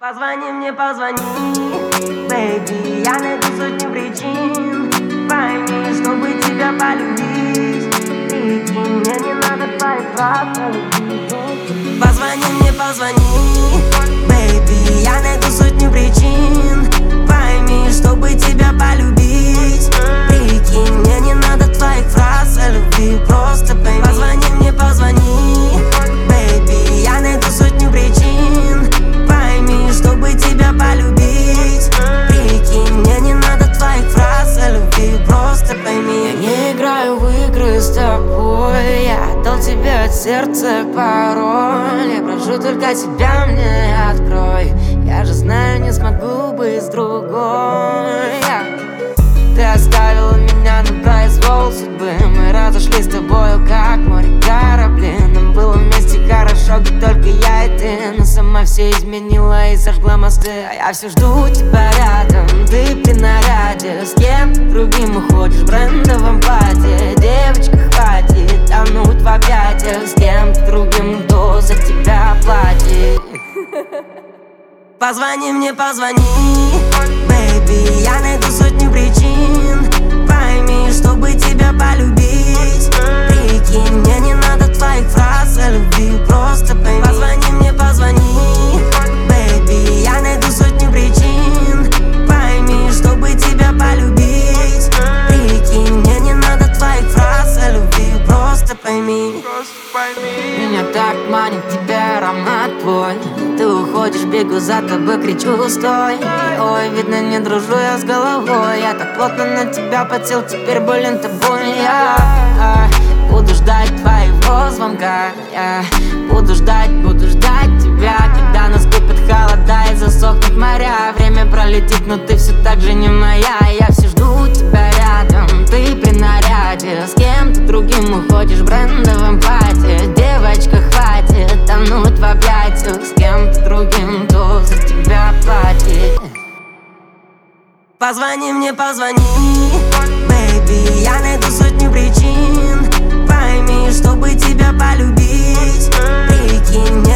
Позвони мне, позвони, бэйби, я найду сотни причин. Пойми, чтобы тебя полюбить. Прикинь, мне не надо твоих прав. Позвони мне, позвони, бэйби, я найду сотни причин. Пойми, чтобы тебя полюбить. Прикинь, мне не надо твоих фраз о любви, просто пойми. Позвони мне, позвони, бэйби, я найду сотни причин. Пойми, чтобы тебя полюбить. Прикинь, мне не надо твоих фраз о любви, просто пойми. Я не играю в игры с тобой, я дал тебе от сердца пароль. Я прошу только тебя мне открой. Я же знаю, не смогу быть с другой. Ты оставила меня на произвол судьбы. Мы разошлись с тобою, как море корабли. Нам было вместе хорошо, где только я и ты. Но сама все изменила и сожгла мосты. А я все жду тебя рядом, ты при наряде. С кем другим уходишь в брендовом платье. Девочка, хватит тонуть в объятиях. С кем-то другим, кто за тебя платит. Позвони мне, позвони, бэйби, я найду сотни причин. Пойми, чтобы тебя полюбить. Прикинь, мне не надо твоих фраз о любви, просто пойми. Позвони мне, позвони, бэйби, я найду сотни причин. Пойми, чтобы тебя полюбить. Прикинь, мне не надо твоих фраз о любви, просто пойми. Меня так манит тебя аромат твой. Ты уходишь, бегу за тобой, кричу стой. Ой, видно, не дружу я с головой. Я так плотно на тебя потел, теперь болен тобой. Я буду ждать твоего звонка. Я буду ждать тебя, когда наступит холода и засохнут моря. Время пролетит, но ты все так же не моя. Я все жду тебя рядом, ты при наряде. С кем-то другим уходишь в брендовом платье. Девочка, хватит тонуть в объятиях. С кем-то другим, кто за тебя платит. Позвони мне, позвони, бэйби, я найду сотни причин. Пойми, чтобы тебя полюбить. Прикинь,